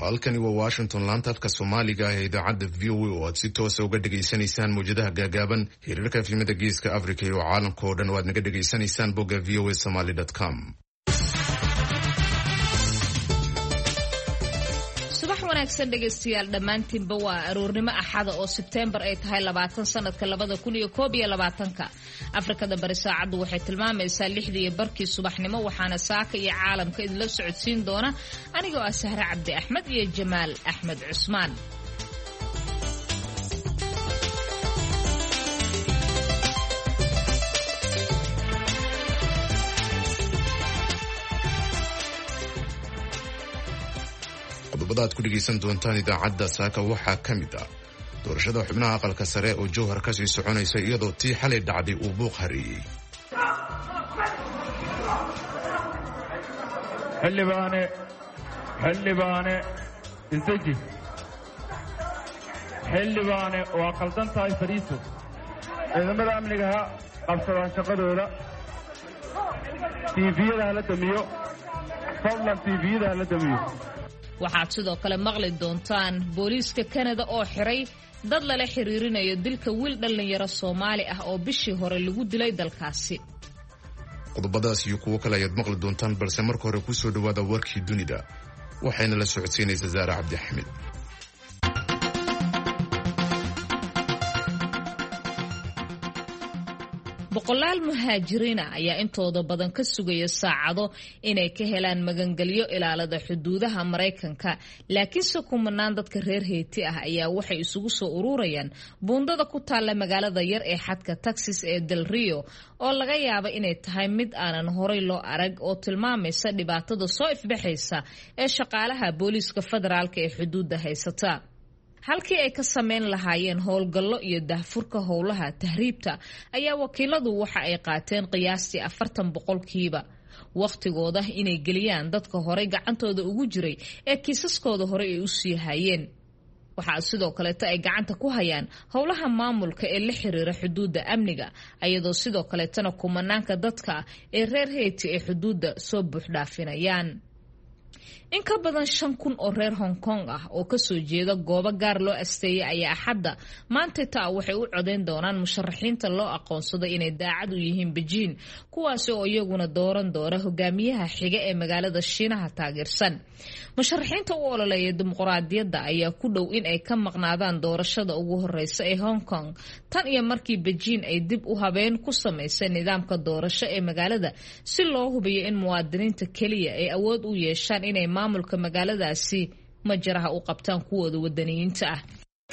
halkani waa Washington laanta afka Soomaaliga ee idaacadda VOA oo aad si toos ah uga dhageysanaysaan muujadaha gaagaaban hirarka filimada geeska Afrika iyo caalamka oo dhan waad naga dhageysanaysaan bogga voasomali.com. subax wanaagsan dhegeystayaal dhammaantiinba waa aroornimo axada oo Sebtembar ay tahay 20 sanadka 2021 Afrikada bari saacadu waxay tilmaamaysaa 6:00 subaxnimo waxaana saaka iyo caalamka idin la socodsiin doona anigoo ah Sahra Cabdi Axmed iyo Jamaal Axmed Cusmaan. qodobada aad ku dhegeysan doontaan idaacadda saaka waxaa ka mid ah doorashada xubnaha aqalka sare oo jowhar ka sii soconaysa iyadoo tii xalay dhacday uu buuq hareeyey. xildhibaane isdeji xildhibaane waa qaldan tahay fariiso ciidamada amniga ha qabsadaan shaqadooda tiifiyada hala damiyo fadlan tiifiyada hala damiyo. waxaad sidoo kale maqli doontaan booliiska Kanada oo xiray dad lala xiriirinayo dilka wiil dhalinyaro Soomaali ah oo bishii hore lagu dilay dalkaasi. qodobadaas iyo kuwo kale ayaad maqli doontaan balse marka hore ku soo dhawaada warkii dunida waxayna la socodsiinaysaa Zaara Cabdi Axmed. boqolaal muhaajiriin ayaa intooda badan ka sugaya saacado inay ka helaan magangelyo ilaalada xuduudaha Mareykanka laakiinse kumanaan dadka reer Haiti ah ayaa waxay isugu soo ururayaan buundada ku taala magaalada yar ee xadka Texas ee Del Rio oo laga yaabo inay tahay mid aanan horay loo arag oo tilmaamaysa dhibaatada soo ifbaxaysa ee shaqaalaha booliiska federaalka ee xuduudda haysata. halkii ay ka sameyn lahaayeen howlgallo iyo daahfurka howlaha tahriibta ayaa wakiiladu waxa ay qaateen qiyaastii 40% waqtigooda inay geliyaan dadka horey gacantooda ugu jiray ee kiisaskooda hore ay u sii hayeen. waxaa sidoo kaleeta ay gacanta ku hayaan howlaha maamulka ee la xiriira xuduudda amniga ayadoo sidoo kaleetana kumanaanka dadka ee reer Haiti ee xuduudda soo buux dhaafinayaan. in ka badan 5,000 oo reer Hong Kong ah oo ka soo jeeda goobo gaar loo asteeyay ayaa axadda maanta waxay u codeyn doonaan musharaxiinta loo aqoonsado inay daacad u yihiin Beijing kuwaas oo iyaguna dooran doona hogaamiyaha xiga ee magaalada Shiinaha taageersan. musharaxiinta u ololeeya dimuqraadiyadda ayaa ku dhow in ay ka maqnaadaan doorashada ugu horeysa ee Hong Kong tan iyo markii Beijing ay dib u habeen ku sameysay nidaamka doorasho ee magaalada si loo hubiyo in muwaadiniinta kaliya ay awood u yeeshaan inay maamulka magaaladaasi majaraha u qabtaan kuwooda wadaniyiinta ah.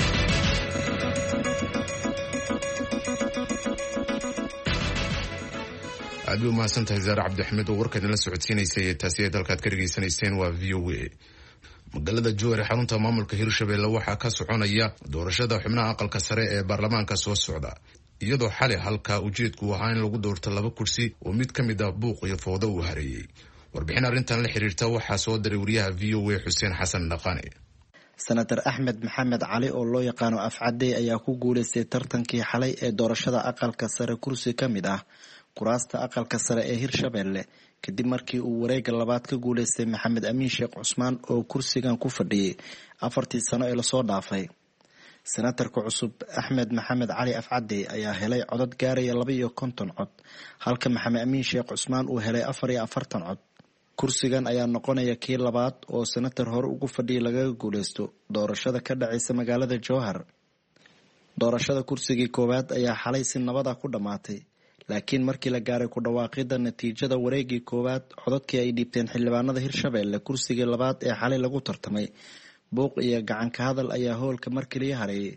aad u mahadsantahay Zaara Cabdi Axmed oo warkan la socodsiinaysay taasi ee dalkaad ka dhageysanayseen waa VOA. magaalada Jowhar xarunta maamulka Hirshabelle waxaa ka soconaya doorashada xubnaha aqalka sare ee baarlamaanka soo socda iyadoo xalay halka ujeedku ahaa in lagu doorto 2 kursi oo mid ka mid ah buuq iyo fowdo uu hareeyay. warbixin arrintan la xiriirta waxaa soo diray wariyaha VOA Xuseen Xasan Dhaqane. Senator Axmed Maxamed Cali oo loo yaqaano Afcadey ayaa ku guuleystay tartankii xalay ee doorashada aqalka sare kursi ka mid ah kuraasta aqalka sare ee Hirshabelle kadib markii uu wareegga labaad ka guuleystay Maxamed Amiin Sheekh Cusmaan oo kursigan ku fadhiyay 4 sano ee la soo dhaafay. senatarka cusub Axmed Maxamed Cali Afcadey ayaa helay codad gaaraya 52 cod halka Maxamed Amiin Sheekh Cusmaan uu helay 44 cod. kursigan ayaa noqonaya kii labaad oo senator hore ugu fadhiyay laga guuleysto doorashada ka dhacaysa magaalada Jowhar. doorashada kursigii koowaad ayaa xalay si nabad ah ku dhamaatay laakiin markii la gaaray ku dhawaaqida natiijada wareegii koowaad codadkii ay dhiibteen xildhibaanada Hirshabelle kursigii labaad ee xalay lagu tartamay buuq iyo gacan ka hadal ayaa hoolka markii la hareeyay.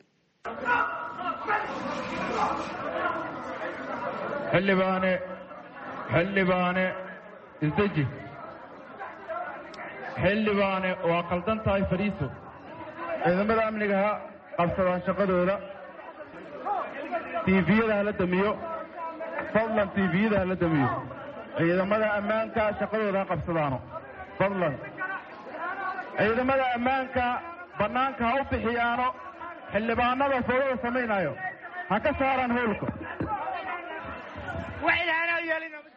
xildhibaane isdeji xildhibaane waa qaldan tahay fariiso ciidamada amniga ha qabsadaan shaqadooda tiifiyada hala damiyo fadlan tiifiyada hala damiyo ciidamada ammaanka shaqadooda ha qabsadaano fadlan ciidamada ammaanka bannaanka ha u bixiyaano xildhibaanada fowdada samaynayo ha ka saaraan hoolka.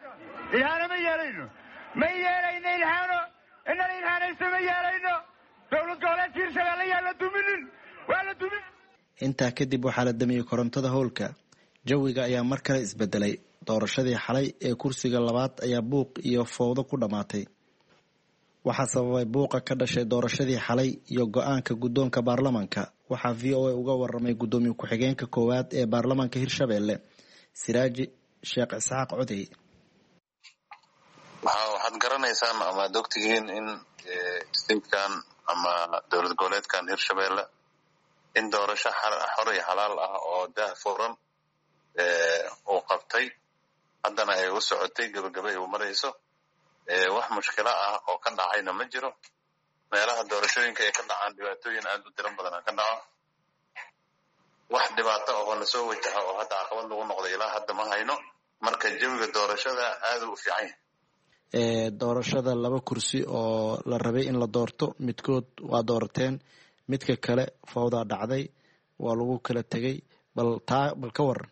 إلهانا ما يالينو ما يالينا إلهانا إن الإلهانا يسمى يالينو dowlad goboleedka hirshabeelle yaa la duminin waa la dumin. intaa kadib waxaa la damiyey korontada howlka. jawiga ayaa mar kale isbedelay. doorashadii xalay ee kursiga labaad ayaa buuq iyo fowdo ku dhammaatay. waxaa sababay buuqa ka dhashay doorashadii xalay iyo go-aanka guddoonka baarlamaanka. waxaa v o a uga waramay guddoomiye ku-xigeenka koowaad ee baarlamaanka hirshabeelle siraaji sheekh isxaaq codey. waxaad garanaysaan ama ad ogtihiin in statekan ama dowlad goboleedkan hirshabeelle in doorasho xor iyo xalaal ah oo daah furan uu qabtay, haddana ay u socotay gabagaba ay u marayso. wax mushkilo ah oo ka dhacayna ma jiro. meelaha doorashooyinka ay ka dhacaan dhibaatooyin aad u tiran badan ka dhaco. wax dhibaato oo na soo wajaha oo hadda caqabad lagu noqday ilaa hadda ma hayno. marka jawiga doorashada aad u fiican yahay. doorashada 2 kursi oo la rabay in la doorto, midkood waa doorateen, midka kale fawdaa dhacday, waa lagu kala tegay. bal ka waran.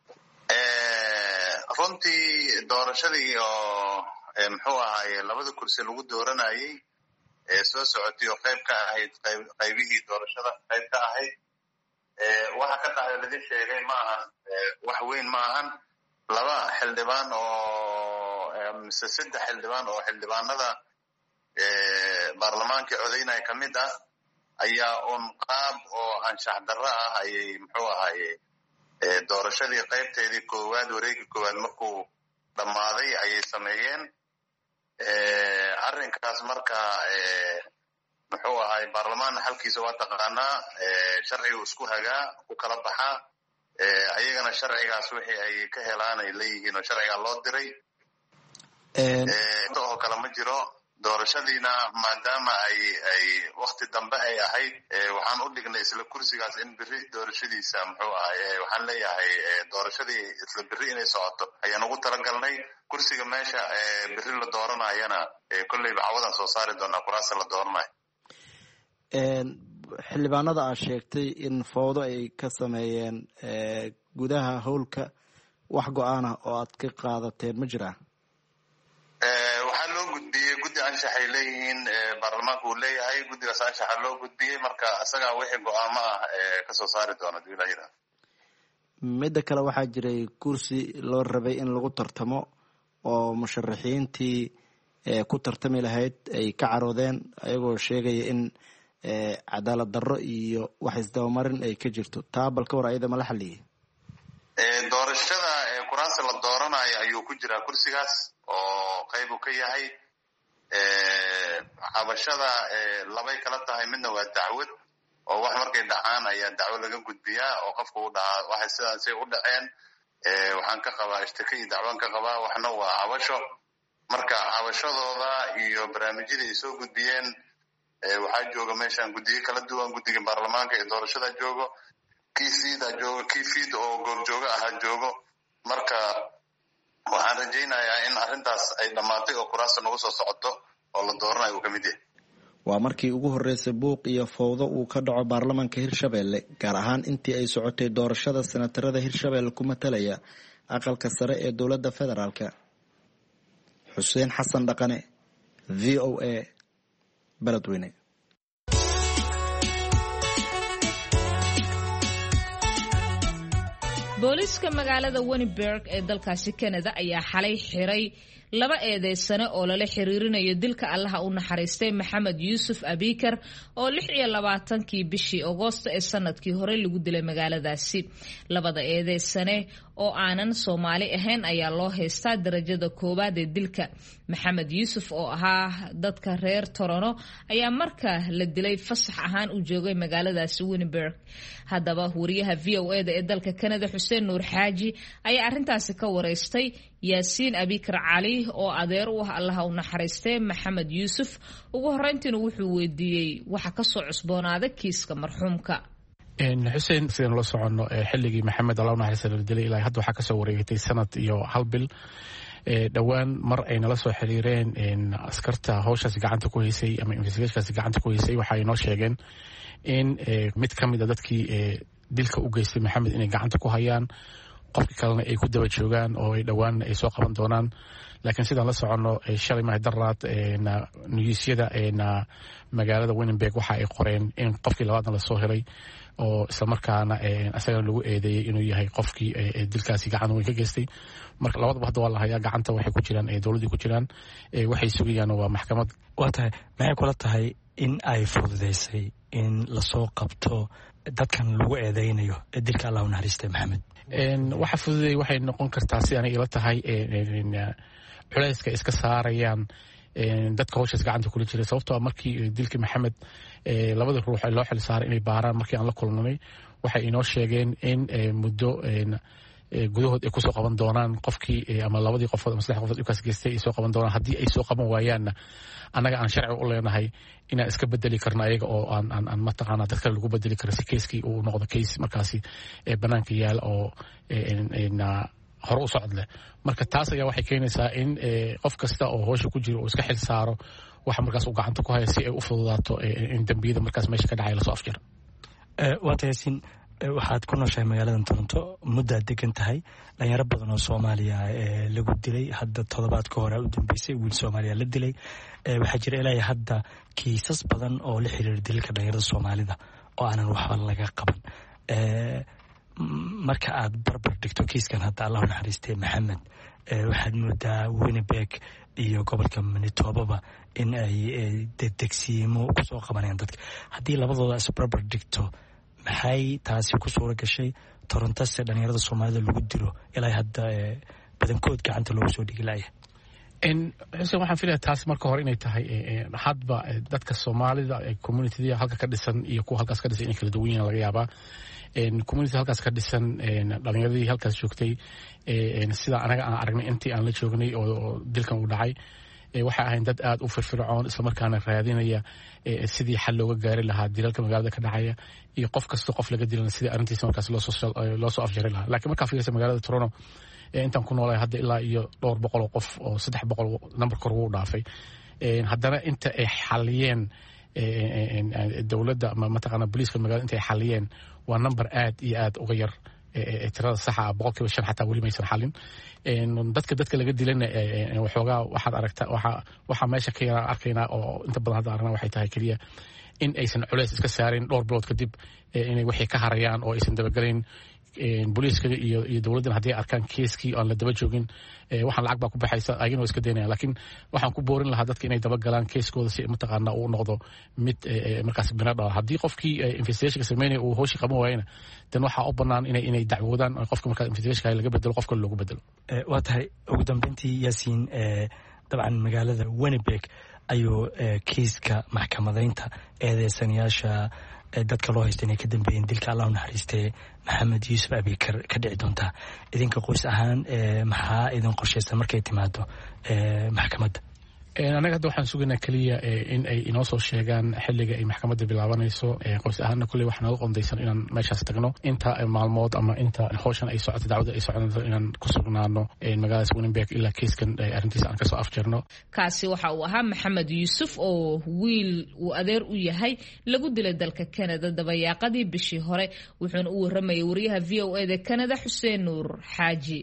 runtii doorashadii oo muxuu ahaaye 2 kursi lagu dooranayay soo socotay oo qayb ka ahayd qaybihii doorashada qayb ka ahayd. waxa ka dhacay laga sheegay ma ahan wax weyn ma ahan. 2 xildhibaan oo mise 3 xildhibaan oo xildhibaanada baarlamaanka codeynaya ka mid ah ayaa un qaab oo anshax darro ah ayay muxuu ahaaye doorashadii qaybteedii koowaad wareegii koowaad markuu dhammaaday ayay sameeyeen. arrinkaas marka muxuu ahaay baarlamaan xalkiisa waa taqaanaa. sharcigu isku hagaa ku kala baxaa. ayagana sharcigaas wixii ay ka helaan ay leeyihiin oo sharcigaa loo diray. oo kale ma jiro. doorashadiina maadaama ay wakti dambe ay ahayd, waxaan u dhignay isla kursigaas in beri doorashadiisa muxuu ahay waxaan leeyahay doorashadii isla beri inay socoto ayaan ugu talagalnay. kursiga meesha beri la dooranayana kolleyba cawadan soo saari doonaa kuraasta la dooranayo. xildhibaanada aad sheegtay in fowdo ay ka sameeyeen gudaha howlka, wax go-aan ah oo aad ka qaadateen ma jiraa? waxaa loo gudbiyey guddi anshax ay leeyihiin baarlamaanka uu leeyahay. guddigaas anshaxa loo gudbiyey, marka isagaa wixii go-aamo ah kasoo saari doona duulayada. midda kale waxaa jiray kursi loo rabay in lagu tartamo oo musharaxiintii ku tartami lahayd ay ka caroodeen, ayagoo sheegaya in cadaalad darro iyo wax isdabamarin ay ka jirto. taa bal ka war ayada ma la xaliyey? doorashada kuraasta la dooranayo ayuu ku jiraa kursigaas oo qayb uu ka yahay. cabashada 2 kala tahay. midna waa dacwad oo wax markay dhacaan ayaa dacwo laga gudbiyaa oo qofka u dhaca waxay sidaasay u dhaceen. waxaan ka qabaa ishtaka iyo dacwaan ka qabaa. waxna waa cabasho. marka cabashadooda iyo barnaamijyadii ay soo gudbiyeen waxaa jooga meeshaan guddiyo kala duwan. guddiga baarlamaanka ee doorashada joogo, kii fiid oo goobjooga ahaa joogo. marka waxaan rajaynayaa in arrintaas ay dhammaatay oo kuraasta nagu soo socoto oo la dooranayo uu ka mid yahay. waa markii ugu horreysay buuq iyo fowdo uu ka dhaco baarlamaanka hirshabeelle, gaar ahaan intii ay socotay doorashada senatarada hirshabeelle ku matalaya aqalka sare ee dowladda federaalka. xuseen xasan dhaqane, v o a, beledweyne. booliiska magaalada Winnipeg ee dalkaasi Canada ayaa xalay xiray 2 eedeysane oo lala xiriirinayo dilka Allaha u naxariistay Maxamed Yuusuf Abikar oo 26kii bishii Agoosto ee sanadkii hore lagu dilay magaaladaasi. 2 eedeysane oo aanan Soomaali ahayn ayaa loo haystaa darajada 1 ee dilka. Maxamed Yuusuf oo ahaa dadka reer Toronto ayaa marka la dilay fasax ahaan u joogay magaaladaasi Winnipeg. haddaba wariyaha VOA ee dalka Canada Xuseen Nuur Xaaji ayaa arintaasi ka wareystay Yaasiin Abikar Cali oo adeer u ah Allaha u naxariistay Maxamed Yuusuf. ugu horeyntiina wuxuu weydiiyey waxa ka soo cusboonaaday kiiska marxuumka. xuseen sidaan la socono xilligii Maxamed Allaha u naxariistay la dilay ilaa hadda waxa ka soo wareegtay sanad iyo 1 bil. dhawaan mar ay nala soo xiriireen askarta hawshaas gacanta ku haysay ama investigationkaas gacanta ku haysay waxa ay noo sheegeen in mid ka mid ah dadkii dilka u geystay Maxamed inay gacanta ku hayaan qofkii kalena ay ku daba joogaan oo ay dhowaan ay soo qaban doonaan. laakiin sidaan la soconno shalay mahadaraad nuyuusyada magaalada Winnipeg waxa ay qoreen in qofkii labaadna lasoo helay oo islamarkaana asagana lagu eedeeyey inuu yahay qofkii dilkaasi gacan weyn ka geystay. marka labadaba hadda waa la hayaa, gacanta waxay ku jiraan dowladdii ku jiraan, waxay sugayaan waa maxkamad. waa tahay maxay kula tahay in ay fududaysay in lasoo qabto dadkan lagu eedeynayo dilka allah u naxariistay maxamed? waxa fududay waxay noqon kartaa si aanay ila tahay culayska iska saarayaan dadka howshaas gacanta kula jiray. sababtoo markii dilkii maxamed labada ruux loo xil saaray inay baaraan, markii aan la kulnay waxay inoo sheegeen in muddo gudahood ay kusoo qaban doonaan qofkii ama labadii qofood ama saddex qofood dhibkaas geystay ay soo qaban doonaan. haddii ay soo qaban waayaanna annaga aan sharci u leenahay inaan iska bedeli karno ayaga oo aan mataqaanaa dad kale lagu bedeli karo si keiskii uu noqdo keis markaasi bannaanka yaal oo hore u socod leh. marka taas ayaa waxay keenaysaa in qof kasta oo howsha ku jiro uu iska xil saaro waxa markaas uu gacanta ku haya si ay u fududaato in dembiyada markaas meesha ka dhacay lasoo afjiro. waa tahaysin waxaad ku nooshahay magaaladan Toronto, muddaad degan tahay. dhalinyaro badan oo Soomaaliya lagu dilay, hadda toddobaad ka hore u dambeysay wiil Soomaaliya la dilay. waxaa jira ilaa hadda kiisas badan oo la xiriira dilka dhalinyarada Soomaalida oo aanan waxba laga qaban. marka aad barbar dhigto kiiskan hadda allah u naxariistay maxamed, waxaad moodaa Winnipeg iyo gobolka Manitoba in ay degdegsiimo kusoo qabanayaan dadka. haddii labadooda isbarbar dhigto maxay taasi ku suura gashay Toronto se dhalinyarada Soomaalida lagu dilo ilaa hadda badankood gacanta loogu soo dhigi laaya? xuseen waxaan filaya taas marka hore inay tahay hadba dadka Soomaalida community halka ka dhisan iyo kuwa halkaas ka dhisan inay kala duwan yihiin laga yaabaa. community halkaas ka dhisan dhalinyaradii halkaas joogtay sida anaga aan aragnay intii aan la joognay oo dilkan uu dhacay waxay ahayn dad aad u firfircoon islamarkaana raadinaya sidii xal looga gaari lahaa dilalka magaalada ka dhacaya iyo qof kasta qof laga dilana sidii arrintiisa markaas loo soo afjari lahaa. laakiin markaa fiirsa magaalada Toronto intaan ku noolahay hadda ilaa iyo 200 qof oo 300 number kor ugu dhaafay. haddana inta ay xaliyeen dowladda ama mataqaana booliiska magaalada inta ay xaliyeen waa number aad iyo aad uga yar tirada saxa 5% xataa weli maysan xalin. dadka laga dilana waxoogaa waxaad aragta waxaa meesha ka yara arkaynaa oo inta badan hadda aragnaa waxay tahay keliya in aysan culays iska saarin dhowr bilood kadib inay waxay ka harayaan oo aysan dabagalayn booliiska iyo dowladdan haddii arkaan keeskii aan la daba joogin waxaan lacag baa ku baxaysa ayagana waa iska daynayaan. laakiin waxaan ku boorin lahaa dadka inay dabagalaan keeskooda si mataqaana uu noqdo mid markaas bina dhala. haddii qofkii investigationka sameynaya uu howshii qaban waayana dan waxaa u bannaan inay dacwoodaan qofka markaa investigationka laga bedelo qof kale loogu bedelo. waa tahay ugu dambeyntii yaasiin, dabcan magaalada Winnipeg ayuu kiiska maxkamadaynta eedeysanayaasha dadka loo haysta inay ka dambeeyeen dilka allah u naxariistay maxamed yuusuf abikar ka dhici doontaa. idinka qoys ahaan maxaa idin qorshaysan markay timaado maxkamadda? anaga hadda waxaan sugaynaa keliya in ay inoo soo sheegaan xilliga ay maxkamadda bilaabanayso. qoys ahaanna kulley waxaa naga qondaysan inaan meeshaas tagno inta maalmood ama inta howshan ay socoto dacwada ay soconayso inaan ku sugnaano magaaladaas Winnipeg ilaa kiiskan arrintiisa aan kasoo afjarno. kaasi waxa uu ahaa maxamed yuusuf oo wiil uu adeer u yahay lagu dilay dalka Canada dabayaaqadii bishii hore. wuxuuna u waramayay wariyaha VOA da Canada Xuseen Nuur Xaaji.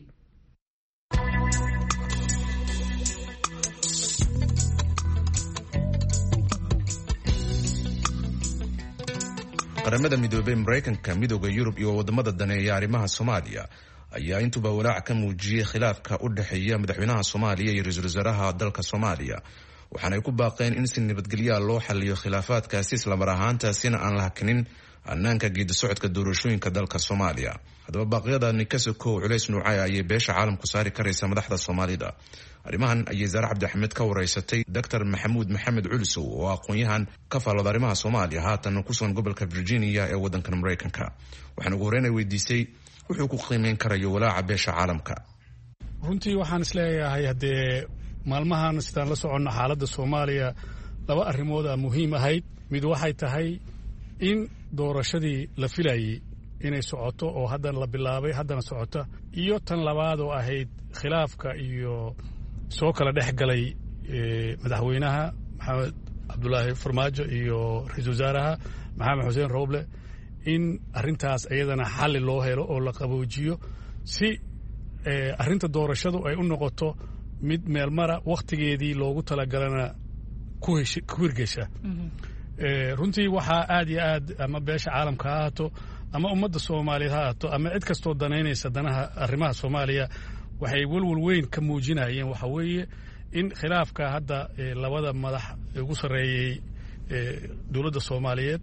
qaramada midoobay Mareykanka, midowda Yurub iyo wadamada daneeya arrimaha Soomaaliya ayaa intuba walaac ka muujiyay khilaafka u dhexeeya madaxweynaha Soomaaliya iyo ra'iisul wasaaraha dalka Soomaaliya. waxaana ay ku baaqeen in si nabadgelyo loo xalliyo khilaafaadkaasi isla mar ahaantaasina aan la hakinin hannaanka geedi socodka doorashooyinka dalka Soomaaliya. haddaba baaqyadani ka sokow culays nuucay ayay beesha caalamku saari karaysa madaxda Soomaalida. arrimahan ayay Zaare Cabdi Axmed ka wareysatay Dr. Maxamuud Maxamed Culusow oo aqoon-yahan ka faallooda arrimaha Soomaaliya haatan ku sugan gobolka Virginia ee waddanka Mareykanka. waxaan ugu horreyn weydiisay wuxuu ku qiimeyn karayo walaaca beesha caalamka. runtii waxaan isleeyahay haddee maalmahan sidaan la soconno xaaladda Soomaaliya laba arrimood oo muhiim ahayd. mid waxay tahay in doorashadii la filayay inay socoto oo haddana la bilaabay haddana socota, iyo tan labaad oo ahayd khilaafka iyo soo kala dhex galay madaxweynaha maxamed cabdulaahi farmaajo iyo ra-iisul wasaaraha maxamed xuseen rooble in arrintaas iyadana xalli loo helo oo la qaboojiyo si arrinta doorashadu ay u noqoto mid meelmara wakhtigeedii loogu talagalana ku hirgesha runtii waxaa aad iyo aad ama beesha caalamka ha ahaato ama ummadda soomaaliyeed ha ahaato ama cid kastoo danaynaysa danaha arrimaha soomaaliya waxay welwal weyn ka muujinayeen waxa weeye in khilaafka hadda labada madax ugu sarreeyey dowladda soomaaliyeed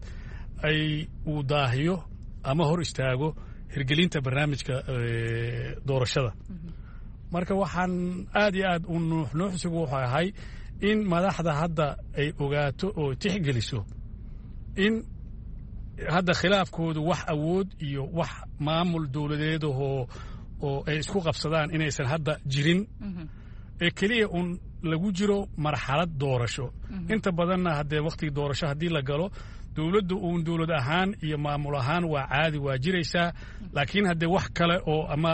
uu daahiyo ama hor istaago hirgelinta barnaamijka doorashada marka waxaan aad iyo aad u nuuxnuuxsigu wuxuu ahay in madaxda hadda ay ogaato oo tixgeliso in hadda khilaafkoodu wax awood iyo wax maamul dowladeedahoo oo ay isku qabsadaan inaysan hadda jirin ee keliya uun lagu jiro marxalad doorasho inta badanna haddee wakhtigii doorasho haddii la galo dowladda uun dowlad ahaan iyo maamul ahaan waa caadi waa jiraysaa laakiin haddee wax kale oo ama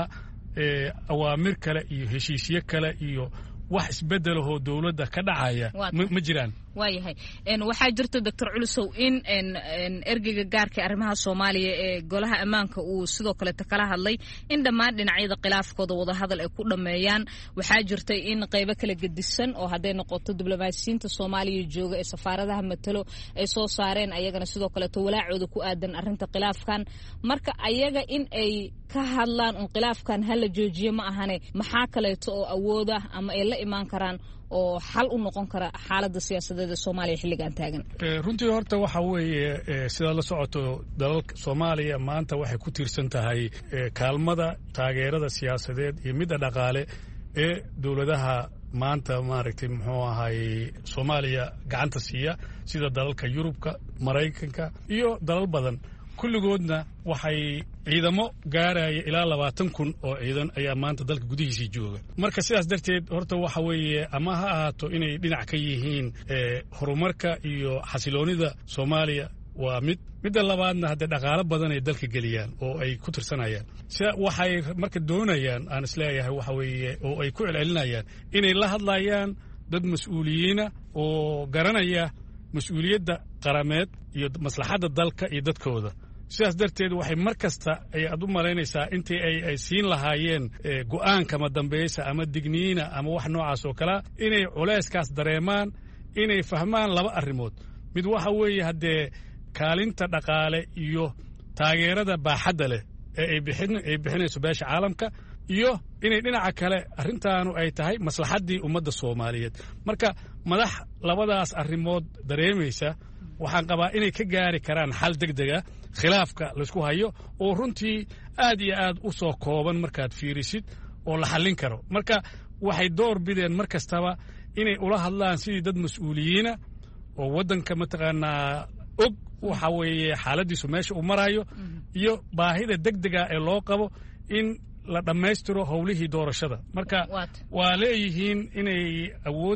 awaamir kale iyo heshiisyo kale iyo wax isbedelahoo dowladda ka dhacaya ma jiraan waayahay waxaa jirta doctor culusow in ergeyga gaarka arrimaha soomaaliya ee golaha ammaanka uu sidoo kaleeta kala hadlay in dhammaan dhinacyada khilaafkooda wadahadal ay ku dhammeeyaan waxaa jirtay in qaybo kala gedisan oo hadday noqoto diblomaasiyiinta soomaaliya jooga ee safaaradaha matalo ay soo saareen ayagana sidoo kaleeto walaacooda ku aadan arrinta khilaafkan marka ayaga in ay ka hadlaan un khilaafkan hala joojiye ma ahane maxaa kaleeto oo awooda ama ay la imaan karaan oo xal u noqon kara xaaladda siyaasadeed ee soomaaliya xilligan taagan runtii horta waxa weeye sidaad la socoto dalalka soomaaliya maanta waxay ku tiirsan tahay kaalmada taageerada siyaasadeed iyo midda dhaqaale ee dowladaha maanta maaragtay muxuu ahay soomaaliya gacanta siiya sida dalalka yurubka maraykanka iyo dalal badan kulligoodna waxay ciidamo gaaraya ilaa 20,000 oo ciidan ayaa maanta dalka gudihiisii jooga marka sidaas darteed horta waxa weeye ama ha ahaato inay dhinac ka yihiin horumarka iyo xasiloonida soomaaliya waa midda labaadna haddee dhaqaalo badan ay dalka geliyaan oo ay ku tirsanayaan waxay marka doonayaan aan isleeyahay waxa weeye oo ay ku celcelinayaan inay la hadlayaan dad mas-uuliyiina oo garanaya mas-uuliyadda qarameed iyo maslaxadda dalka iyo dadkooda sidaas darteed waxay mar kasta ayaad u malaynaysaa intii ay siin lahaayeen go'aankama dambaysa ama digniina ama wax noocaas oo kalea inay culayskaas dareemaan inay fahmaan laba arrimood mid waxa weeye haddee kaalinta dhaqaale iyo taageerada baaxadda leh ee ay bixinayso beesha caalamka iyo inay dhinaca kale arrintaanu ay tahay maslaxaddii ummadda soomaaliyeed marka madax labadaas arrimood dareemaysa waxaan qabaa inay ka gaari karaan xal degdega khilaafka laysku hayo oo runtii aad iyo aad u soo kooban markaad fiirisid oo la xallin karo marka waxay door bideen mar kastaba inay ula hadlaan sidii dad mas-uuliyiina oo waddanka mataqaanaa og waxa weeye xaaladdiisu meesha uu marayo iyo baahida degdega ee loo qabo in la dhammaystiro howlihii doorashada marka waa leeyihiin inay awood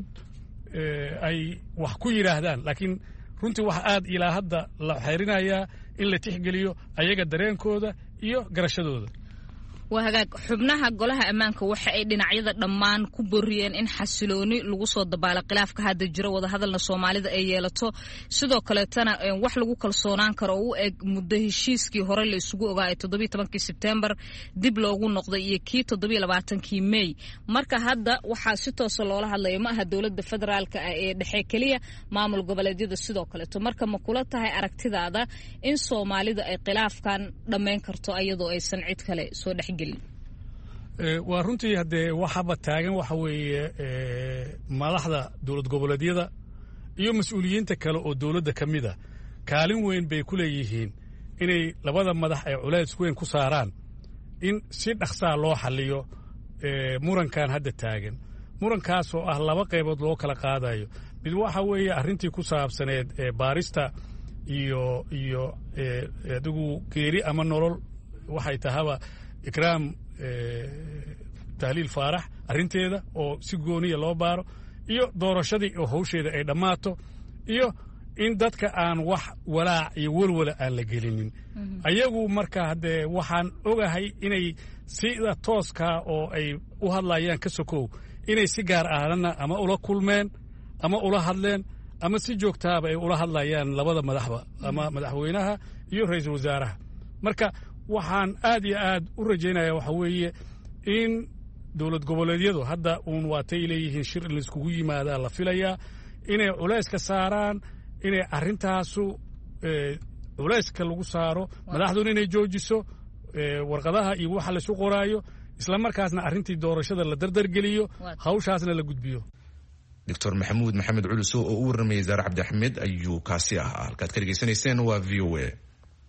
ay wax ku yidhaahdaan laakiin runtii waxa aad ilaa hadda la xeerinayaa in la tixgeliyo ayaga dareenkooda iyo garashadooda waa hagaag xubnaha golaha ammaanka waxa ay dhinacyada dhammaan ku boriyeen in xasilooni lagu soo dabaalo khilaafka hadda jiro wadahadalna soomaalida ay yeelato sidoo kaleetana wax lagu kalsoonaan karo oo u eg muddo heshiiskii hore la isugu ogaa ee 17 Sebtembar dib loogu noqday iyo kii 27 May marka hadda waxaa si toos loola hadlayo ma aha dowladda federaalka ee dhexe kaliya maamul goboleedyada sidoo kaleeto marka ma kula tahay aragtidaada in Soomaalida ay khilaafkan dhameyn karto iyadoo aysan cid kale soo dhex waa runtii haddee waxaba taagan waxa weeye madaxda dowlad goboleedyada iyo mas-uuliyiinta kale oo dowladda ka mid a kaalin weyn bay ku leeyihiin inay labada madax ay culays weyn ku saaraan in si dhaqsaa loo xalliyo murankan hadda taagan murankaas oo ah laba qaybood loo kala qaadayo mid waxa weeye arrintii ku saabsaneed baarista iyo adigu geeri ama nolol waxay tahaba ikraam tahliil faarax arrinteeda oo si gooniya loo baaro iyo doorashadii oo hawsheeda ay dhammaato iyo in dadka aan wax walaac iyo walwala aan la gelinin ayagu marka haddee waxaan ogahay inay sida tooskaa oo ay u hadlayaan ka sokow inay si gaar ahna ama ula kulmeen ama ula hadleen ama si joogtaaba ay ula hadlayaan labada madaxba ama madaxweynaha iyo ra-iisul wasaaraha marka waxaan aad iyo aad u rajaynaya waxa weeye in dowlad goboleedyadu hadda uun waatay leeyihiin shir in laiskugu yimaadaa la filayaa inay culayska saaraan inay arrintaasu culayska lagu saaro madaxduna inay joojiso warqadaha iyo waxa laysu qoraayo isla markaasna arrintii doorashada la dardargeliyo hawshaasna la gudbiyo. doctor maxamuud maxamed culuso oo u warramayay zaare cabdi axmed ayuu kaasi ahaa. halkaad ka dhegaysanayseen waa v o a.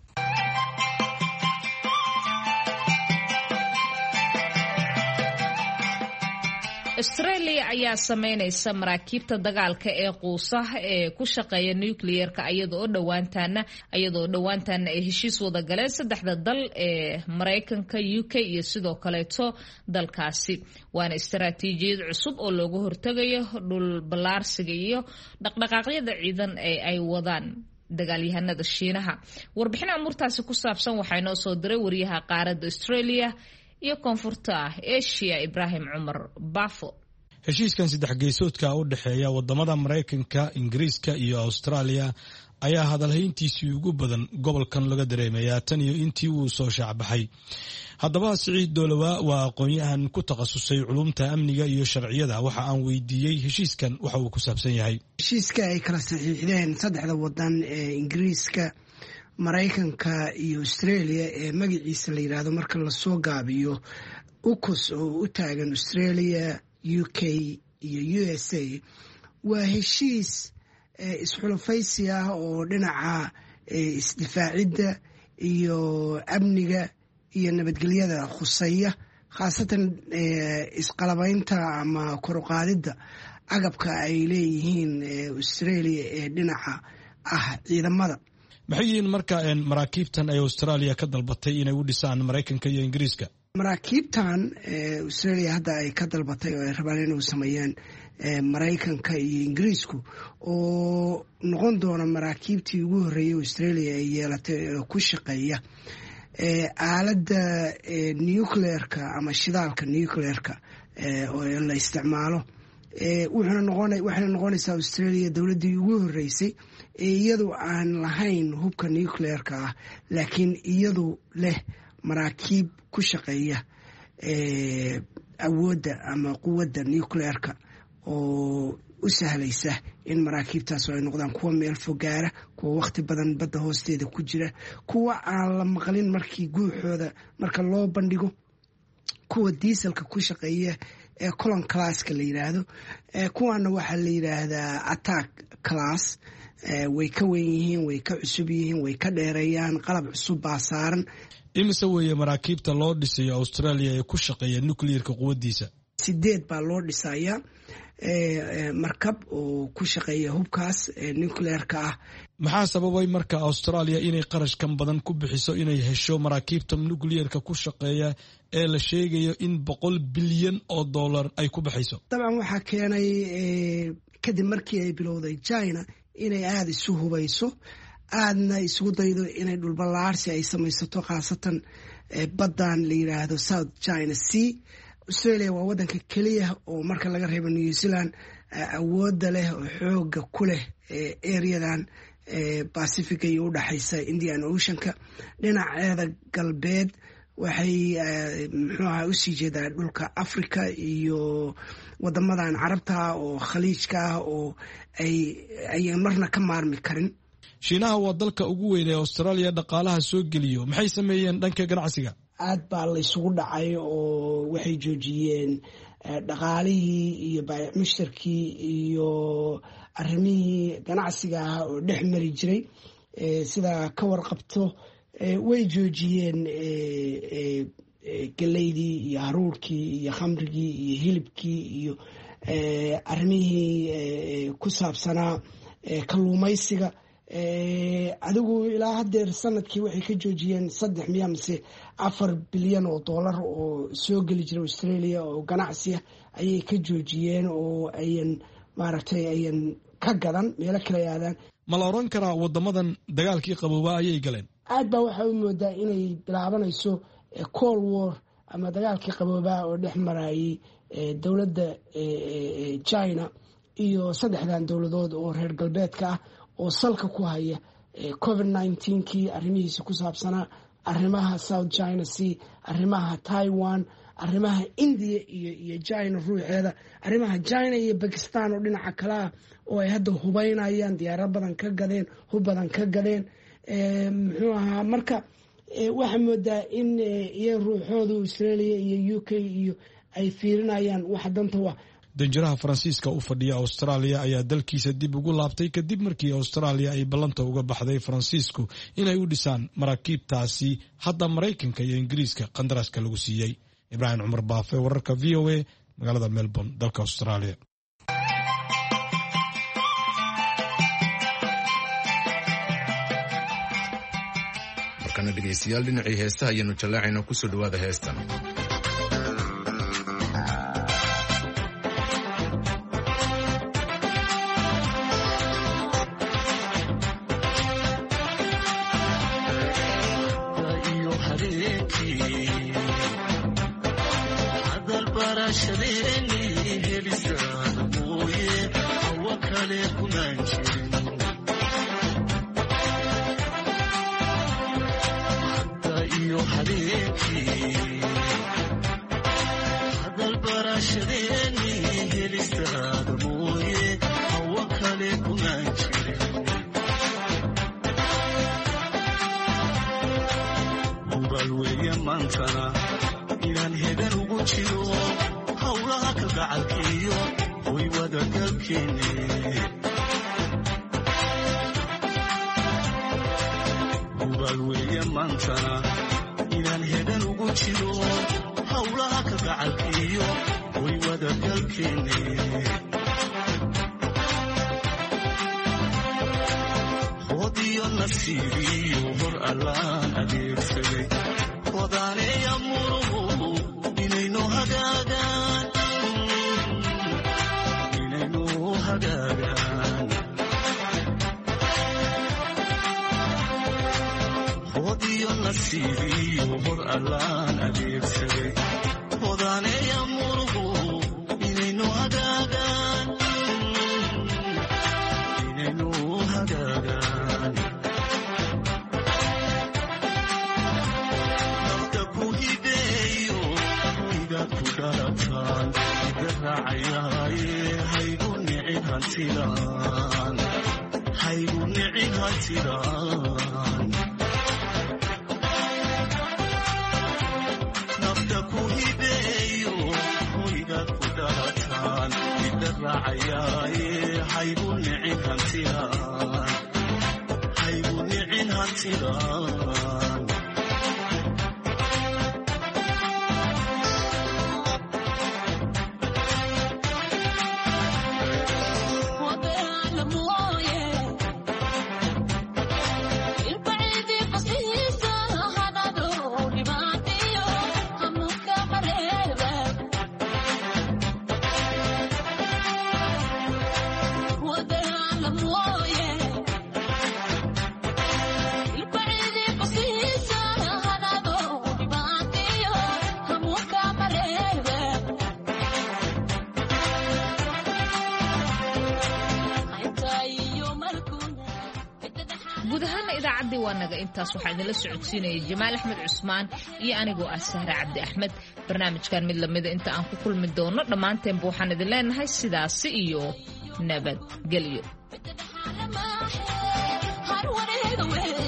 Australia ayaa sameynaysa maraakiibta dagaalka ee quusaha ee ku shaqeeya nuclear-ka iyadoo dhowaantaana ay heshiis wada galeen saddexda dal ee Mareykanka, UK iyo sidoo kaleeto dalkaasi. Waana istaraatiijiyad cusub oo looga hortagayo dhul ballaarsiga iyo dhaqdhaqaaqyada ciidan ee ay wadaan dagaalyahanada Shiinaha. Warbixin amurtaasi ku saabsan waxaa inoo soo diray wariyaha qaaradda Australia iyo koonfurta Asia Ibrahim Cumar Bafo. heshiiskan saddex geesoodka u dhexeeya wadamada Mareykanka, Ingiriiska iyo Australia ayaa hadalhayntiisii ugu badan gobolkan laga dareemayaa tan iyo intii uu soo shaacbaxay. haddaba Siciid Doolowa waa aqoon-yahan ku takhasusay culumta amniga iyo sharciyada. waxa aan weydiiyey heshiiskan waxa uu ku saabsan yahay. heshiiska ay kala saxiixdeen saddexda wadan ee Ingiriiska, Mareykanka iyo Australia ee magaciisa la yiraahdo marka la soo gaabiyo AUKUS oo u taagan Australia, UK iyo USA, waa heshiis isxulafaysi ah oo dhinaca isdifaacidda iyo amniga iyo nabadgelyada khuseeya, khaasatan isqalabaynta ama kor u qaadidda agabka ay leeyihiin Australia ee dhinaca ah ciidamada. maxay yihiin marka maraakiibtan ay Australia ka dalbatay inay u dhisaan Mareykanka iyo Ingiriiska? maraakiibtan Australia hadda ay ka dalbatay oo ay rabaan inay sameeyaan Mareykanka iyo Ingiriisku oo noqon doona maraakiibtii ugu horeeyay Australia ay yeelatay oo ku shaqeeya aaladda nuclear-ka ama shidaalka nuclear-ka oo la isticmaalo. waxayna noqonaysaa Australia dowladdii ugu horeysay iyadu aan lahayn hubka nuclear-ka ah laakiin iyadu leh maraakiib ku shaqeeya awoodda ama quwadda nuclear-ka oo u sahlaysa in maraakiibtaas ay noqdaan kuwa meel fogaara, kuwa waqti badan badda hoosteeda ku jira, kuwa aan la maqlin markii guuxooda marka loo bandhigo, kuwa dieselka ku shaqeeya ee colon classka la yiraahdo. kuwaana waxaa la yiraahdaa attack class. way ka weyn yihiin, way ka cusub yihiin, way ka dheereeyaan, qalab cusub baa saaran. imise weeye maraakiibta loo dhisayo Australia ee ku shaqeeya nuclear-ka quwadiisa? 8 baa loo dhisayaa markab oo ku shaqeeya hubkaas nuclear-ka ah. maxaa sababay marka Australia inay qarashkan badan ku bixiso inay hesho maraakiibta nuclear-ka ku shaqeeya ee la sheegayo in $100 bilyan oo dollar ay ku baxayso? dabcan waxaa keenay kadib markii ay bilowday China inay aada isu hubayso, aadna isugu daydo inay dhulballaarsi ay samaysato, khaasatan baddan la yiraahdo South China Sea. Australia waa wadanka keliya oo marka laga reebo New Zealand awoodda leh oo xooga ku leh areadan Pacific iyo u dhaxaysa Indian Ocean-ka. dhinaceeda galbeed waxay u sii jeedaa dhulka Africa iyo wadamadan carabta oo khaliijka ah oo ay marna ka maarmi karin. Shiinaha waa dalka ugu weyn ee Australia dhaqaalaha soo geliyo. maxay sameeyeen dhanka ganacsiga? aad baa la isugu dhacay oo waxay joojiyeen dhaqaalihii iyo baayac mushtarkii iyo arrimihii ganacsiga ah oo dhex mari jiray. sida ka warqabto way joojiyeen galeydii iyo haruurkii iyo khamrigii iyo hilibkii iyo arrimihii ku saabsanaa kalluumaysiga. adigu ilaa haddeer sanadkii waxay ka joojiyeen 3 mise 4 bilyan oo dollar oo soo geli jira Australia oo ganacsiya ayay ka joojiyeen oo ayan ka gadan meelo kale aadaan. ma la oran karaa wadamadan dagaalkii qaboobaa ayay galeen? aad baa waxaa u moodaa inay bilaabanayso Cold War ama dagaalkii qaboobaa oo dhex marayay dowladda China iyo saddexdan dowladood oo reer galbeedka ah oo salka ku haya COVID-19kii arrimihiisa ku saabsanaa arrimaha South China Sea, arrimaha Taiwan, arrimaha India iyo China ruuxeeda, arrimaha China iyo Pakistan oo dhinaca kale ah oo ay hadda hubaynayaan diyaarad badan ka gadeen, hub badan ka gadeen. Muxuu ahaa marka waxa moodaa in iyo ruuxooda Australia iyo UK iyo ay fiirinayaan wax danta waa danjiraha Faransiiska u fadhiya Australia ayaa dalkiisa dib ugu laabtay kadib markii Australia ay ballanta uga baxday Faransiisku inay u dhisaan maraakiibtaasi hadda Mareykanka iyo Ingiriiska qandaraaska lagu siiyay. Ibrahim Umar Baafe, wararka VOA, magaalada Melbourne, dalka Australia. markana dhegeystayaal dhinacii heestaha ayaanu jallaacaynaa ku soo dhawaada heestan. intaas waxaa idinla socodsiinaya Jamaal Axmed Cusmaan iyo anigoo ah Sahra Cabdi Axmed. barnaamijkan mid lamida inta aan ku kulmi doono dhammaanteen waxaan idin leenahay sidaas iyo nabadgelyo.